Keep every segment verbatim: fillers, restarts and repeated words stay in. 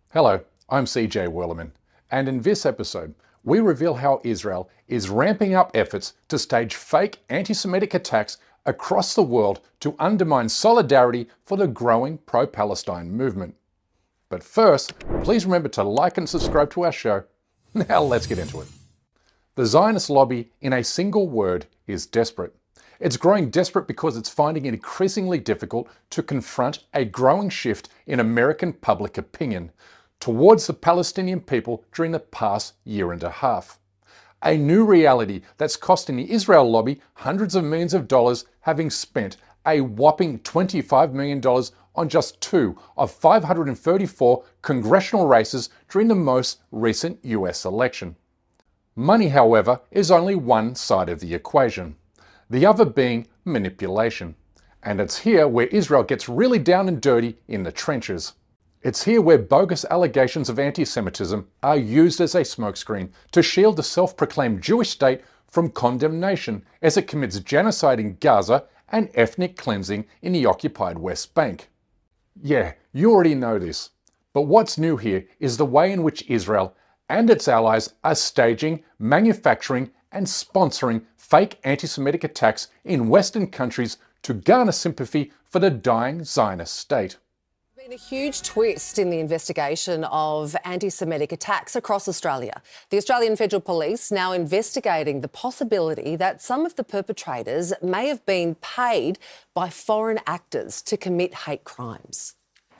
Hello, I'm C J Werleman, and in this episode, we reveal how Israel is ramping up efforts to stage fake anti-Semitic attacks across the world to undermine solidarity for the growing pro-Palestine movement. But first, please remember to like and subscribe to our show. Now let's get into it. The Zionist lobby, in a single word, is desperate. It's growing desperate because it's finding it increasingly difficult to confront a growing shift in American public opinion towards the Palestinian people during the past year and a half. A new reality that's costing the Israel lobby hundreds of millions of dollars, having spent a whopping twenty-five million dollars on just two of five hundred thirty-four congressional races during the most recent U S election. Money, however, is only one side of the equation, the other being manipulation. And it's here where Israel gets really down and dirty in the trenches. It's here where bogus allegations of anti-Semitism are used as a smokescreen to shield the self-proclaimed Jewish state from condemnation as it commits genocide in Gaza and ethnic cleansing in the occupied West Bank. Yeah, you already know this. But what's new here is the way in which Israel and its allies are staging, manufacturing, and sponsoring fake anti-Semitic attacks in Western countries to garner sympathy for the dying Zionist state. Been a huge twist in the investigation of anti-Semitic attacks across Australia. The Australian Federal Police now investigating the possibility that some of the perpetrators may have been paid by foreign actors to commit hate crimes.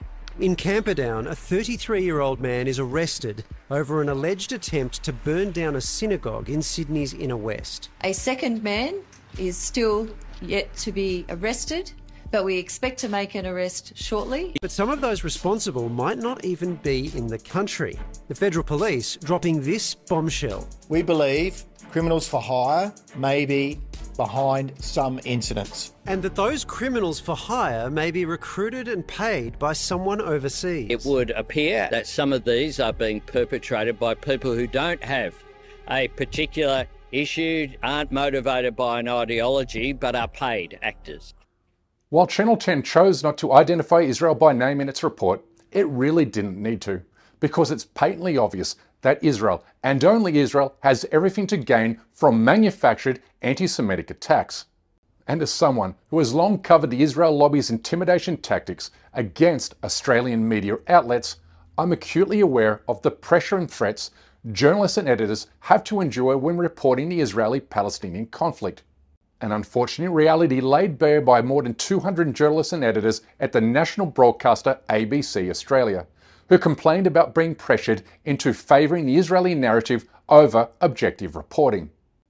In Camperdown, a thirty-three-year-old man is arrested over an alleged attempt to burn down a synagogue in Sydney's inner west. A second man is still yet to be arrested, but we expect to make an arrest shortly. But some of those responsible might not even be in the country. The Federal Police dropping this bombshell. We believe criminals for hire may be behind some incidents. And that those criminals for hire may be recruited and paid by someone overseas. It would appear that some of these are being perpetrated by people who don't have a particular issue, aren't motivated by an ideology, but are paid actors. While Channel ten chose not to identify Israel by name in its report, it really didn't need to, because it's patently obvious that Israel, and only Israel, has everything to gain from manufactured anti-Semitic attacks. And as someone who has long covered the Israel lobby's intimidation tactics against Australian media outlets, I'm acutely aware of the pressure and threats journalists and editors have to endure when reporting the Israeli-Palestinian conflict. An unfortunate reality laid bare by more than two hundred journalists and editors at the national broadcaster A B C Australia, who complained about being pressured into favouring the Israeli narrative over objective reporting.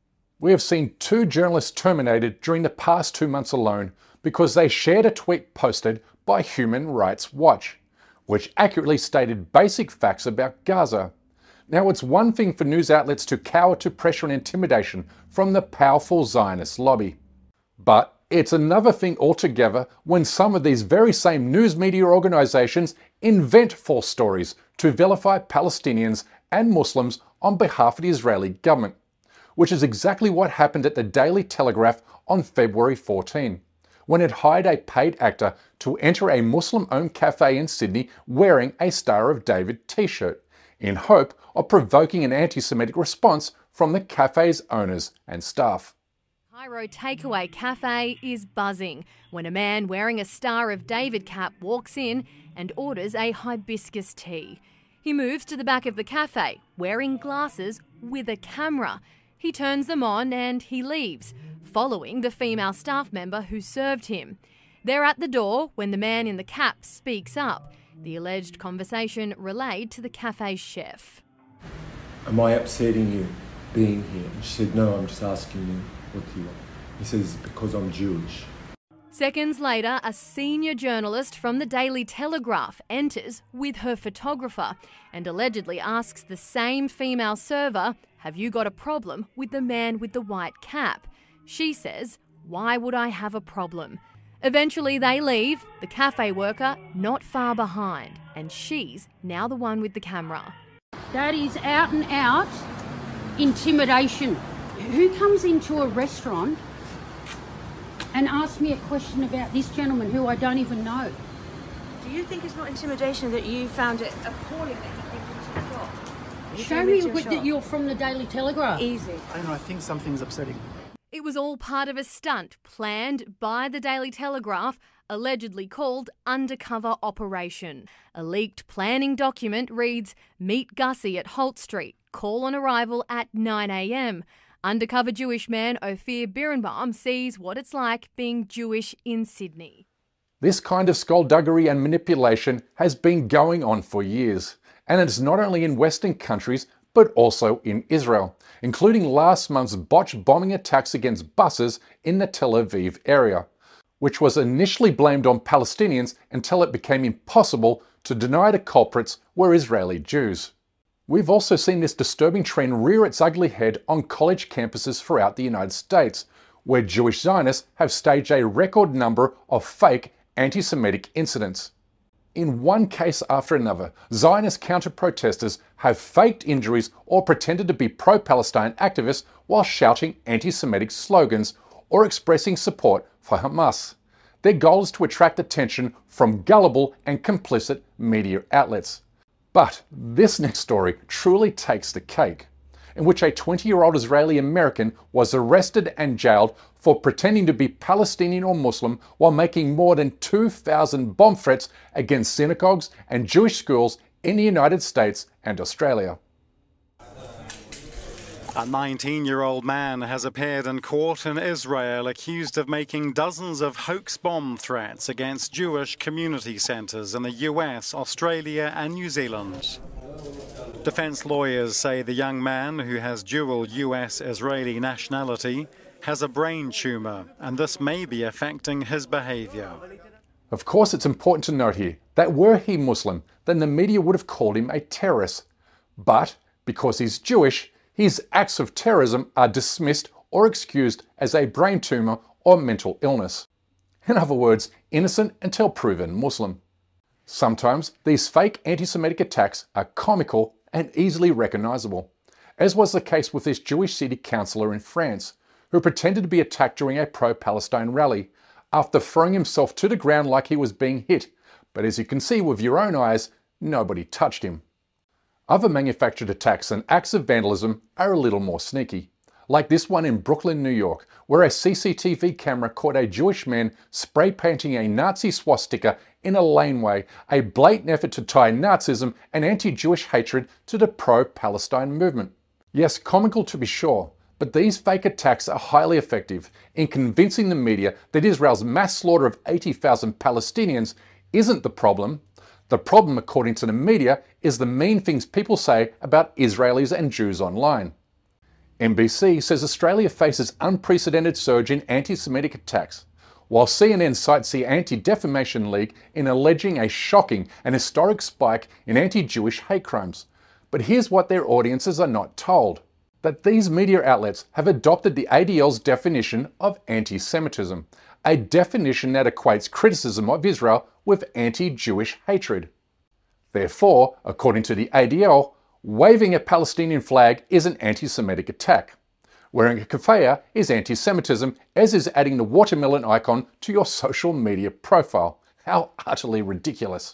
We have seen two journalists terminated during the past two months alone because they shared a tweet posted by Human Rights Watch, which accurately stated basic facts about Gaza. Now, it's one thing for news outlets to cower to pressure and intimidation from the powerful Zionist lobby. But it's another thing altogether when some of these very same news media organisations invent false stories to vilify Palestinians and Muslims on behalf of the Israeli government, which is exactly what happened at the Daily Telegraph on February fourteenth, when it hired a paid actor to enter a Muslim-owned cafe in Sydney wearing a Star of David t-shirt, in hope of provoking an anti-Semitic response from the cafe's owners and staff. Cairo Takeaway Cafe is buzzing when a man wearing a Star of David cap walks in and orders a hibiscus tea. He moves to the back of the cafe, wearing glasses with a camera. He turns them on and he leaves, following the female staff member who served him. They're at the door when the man in the cap speaks up. The alleged conversation relayed to the cafe's chef. Am I upsetting you being here? And she said, no, I'm just asking you, what do you want? He says, because I'm Jewish. Seconds later, a senior journalist from the Daily Telegraph enters with her photographer and allegedly asks the same female server, have you got a problem with the man with the white cap? She says, why would I have a problem? Eventually they leave, the cafe worker not far behind, and she's now the one with the camera. That is out and out intimidation. Who comes into a restaurant and asks me a question about this gentleman who I don't even know? Do you think it's not intimidation that you found it appalling that he picked into the shop? Show me that you're from the Daily Telegraph. Easy. I don't know, I think something's upsetting. It was all part of a stunt planned by the Daily Telegraph, allegedly called Undercover Operation. A leaked planning document reads, "Meet Gussie at Holt Street. Call on arrival at nine a m. Undercover Jewish man Ophir Birnbaum sees what it's like being Jewish in Sydney." This kind of skullduggery and manipulation has been going on for years, and it's not only in Western countries but also in Israel, including last month's botched bombing attacks against buses in the Tel Aviv area, which was initially blamed on Palestinians until it became impossible to deny the culprits were Israeli Jews. We've also seen this disturbing trend rear its ugly head on college campuses throughout the United States, where Jewish Zionists have staged a record number of fake anti-Semitic incidents. In one case after another, Zionist counter-protesters have faked injuries or pretended to be pro-Palestine activists while shouting anti-Semitic slogans or expressing support for Hamas. Their goal is to attract attention from gullible and complicit media outlets. But this next story truly takes the cake, in which a twenty-year-old Israeli American was arrested and jailed for pretending to be Palestinian or Muslim while making more than two thousand bomb threats against synagogues and Jewish schools in the United States and Australia. A nineteen-year-old man has appeared in court in Israel accused of making dozens of hoax bomb threats against Jewish community centres in the U S, Australia and New Zealand. Defence lawyers say the young man, who has dual U S-Israeli nationality, has a brain tumour, and this may be affecting his behaviour. Of course, it's important to note here that were he Muslim, then the media would have called him a terrorist. But because he's Jewish, his acts of terrorism are dismissed or excused as a brain tumour or mental illness. In other words, innocent until proven Muslim. Sometimes these fake anti-Semitic attacks are comical and easily recognisable, as was the case with this Jewish city councillor in France, who pretended to be attacked during a pro-Palestine rally, after throwing himself to the ground like he was being hit, but as you can see with your own eyes, nobody touched him. Other manufactured attacks and acts of vandalism are a little more sneaky, like this one in Brooklyn, New York, where a C C T V camera caught a Jewish man spray painting a Nazi swastika in a laneway, a blatant effort to tie Nazism and anti-Jewish hatred to the pro-Palestine movement. Yes, comical to be sure, but these fake attacks are highly effective in convincing the media that Israel's mass slaughter of eighty thousand Palestinians isn't the problem. The problem, according to the media, is the mean things people say about Israelis and Jews online. N B C says Australia faces unprecedented surge in anti-Semitic attacks, while C N N cites the Anti-Defamation League in alleging a shocking and historic spike in anti-Jewish hate crimes. But here's what their audiences are not told: that these media outlets have adopted the A D L's definition of anti-Semitism, a definition that equates criticism of Israel with anti-Jewish hatred. Therefore, according to the A D L, waving a Palestinian flag is an anti-Semitic attack. Wearing a keffiyeh is anti-Semitism, as is adding the watermelon icon to your social media profile. How utterly ridiculous.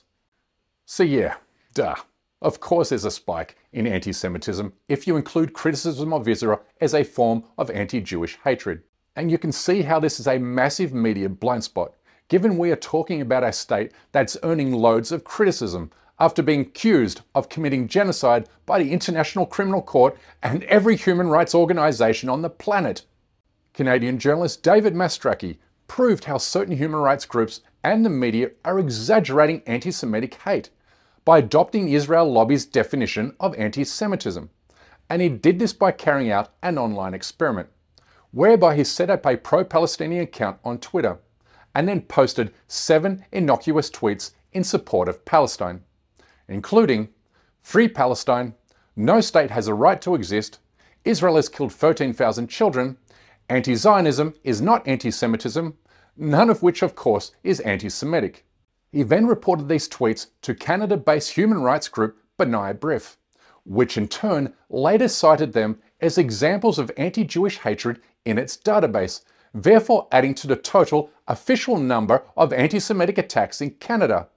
So yeah, duh. Of course there's a spike in anti-Semitism if you include criticism of Israel as a form of anti-Jewish hatred. And you can see how this is a massive media blind spot, given we are talking about a state that's earning loads of criticism after being accused of committing genocide by the International Criminal Court and every human rights organisation on the planet. Canadian journalist David Mastracki proved how certain human rights groups and the media are exaggerating anti-Semitic hate by adopting the Israel lobby's definition of anti-Semitism. And he did this by carrying out an online experiment, whereby he set up a pro-Palestinian account on Twitter and then posted seven innocuous tweets in support of Palestine, including "Free Palestine," "No state has a right to exist," "Israel has killed thirteen thousand children," "Anti-Zionism is not anti-Semitism," none of which of course is anti-Semitic. He then reported these tweets to Canada-based human rights group B'nai B'rith, which in turn later cited them as examples of anti-Jewish hatred in its database, therefore adding to the total official number of anti-Semitic attacks in Canada.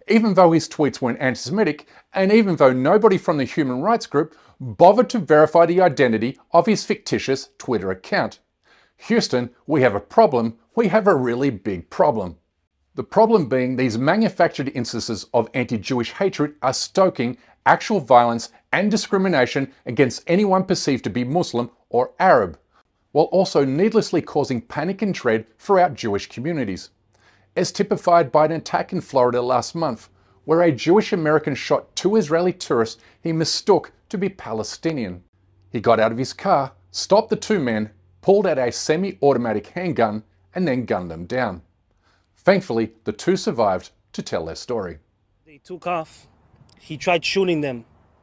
even though his tweets weren't anti-Semitic, and even though nobody from the human rights group bothered to verify the identity of his fictitious Twitter account. Houston, we have a problem, we have a really big problem. The problem being these manufactured instances of anti-Jewish hatred are stoking actual violence and discrimination against anyone perceived to be Muslim or Arab, while also needlessly causing panic and dread throughout Jewish communities, as typified by an attack in Florida last month, where a Jewish American shot two Israeli tourists he mistook to be Palestinian. He got out of his car, stopped the two men, pulled out a semi-automatic handgun, and then gunned them down. Thankfully, the two survived to tell their story. They took off. He tried shooting them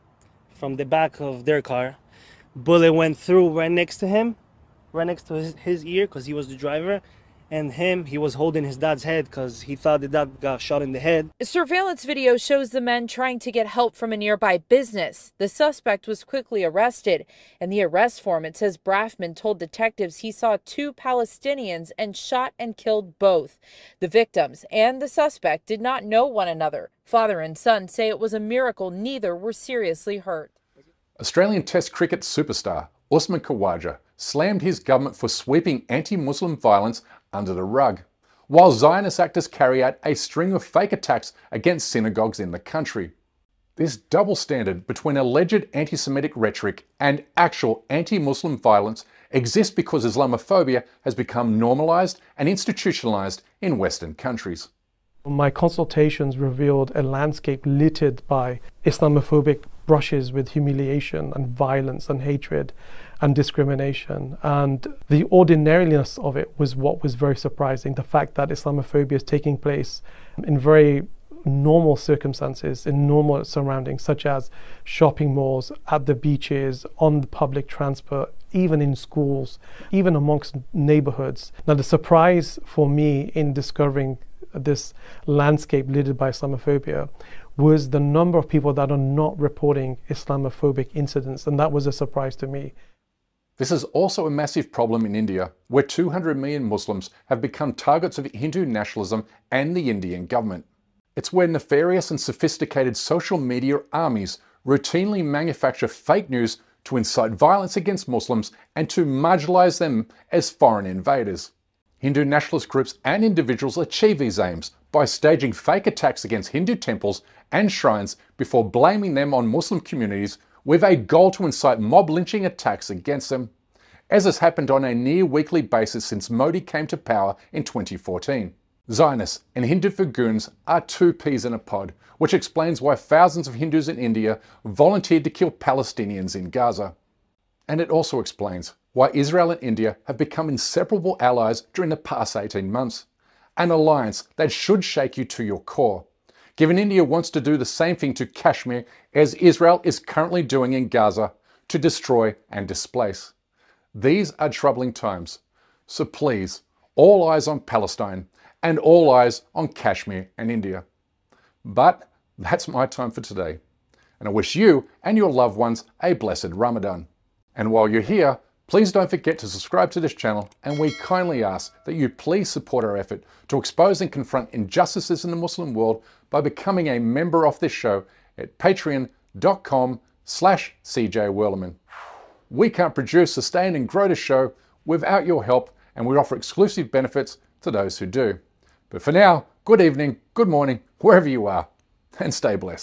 from the back of their car. Bullet went through right next to him, right next to his, his ear, because he was the driver. And him, he was holding his dad's head because he thought the dad got shot in the head. Surveillance video shows the men trying to get help from a nearby business. The suspect was quickly arrested. In the arrest form, it says Braffman told detectives he saw two Palestinians and shot and killed both. The victims and the suspect did not know one another. Father and son say it was a miracle neither were seriously hurt. Australian Test cricket superstar Usman Khawaja slammed his government for sweeping anti-Muslim violence under the rug, while Zionist actors carry out a string of fake attacks against synagogues in the country. This double standard between alleged anti-Semitic rhetoric and actual anti-Muslim violence exists because Islamophobia has become normalized and institutionalized in Western countries. My consultations revealed a landscape littered by Islamophobic brushes with humiliation and violence and hatred and discrimination. And the ordinariness of it was what was very surprising. The fact that Islamophobia is taking place in very normal circumstances, in normal surroundings, such as shopping malls, at the beaches, on the public transport, even in schools, even amongst neighborhoods. Now, the surprise for me in discovering this landscape littered by Islamophobia was the number of people that are not reporting Islamophobic incidents, and that was a surprise to me. This is also a massive problem in India, where two hundred million Muslims have become targets of Hindu nationalism and the Indian government. It's where nefarious and sophisticated social media armies routinely manufacture fake news to incite violence against Muslims and to marginalize them as foreign invaders. Hindu nationalist groups and individuals achieve these aims by staging fake attacks against Hindu temples and shrines before blaming them on Muslim communities with a goal to incite mob lynching attacks against them, as has happened on a near weekly basis since Modi came to power in twenty fourteen. Zionists and Hindu for goons are two peas in a pod, which explains why thousands of Hindus in India volunteered to kill Palestinians in Gaza. And it also explains why Israel and India have become inseparable allies during the past eighteen months, an alliance that should shake you to your core, given India wants to do the same thing to Kashmir as Israel is currently doing in Gaza to destroy and displace. These are troubling times, so please, all eyes on Palestine and all eyes on Kashmir and India. But that's my time for today, and I wish you and your loved ones a blessed Ramadan. And while you're here, please don't forget to subscribe to this channel, and we kindly ask that you please support our effort to expose and confront injustices in the Muslim world by becoming a member of this show at patreon.com slash cjwerleman. We can't produce, sustain and grow the show without your help, and we offer exclusive benefits to those who do. But for now, good evening, good morning, wherever you are, and stay blessed.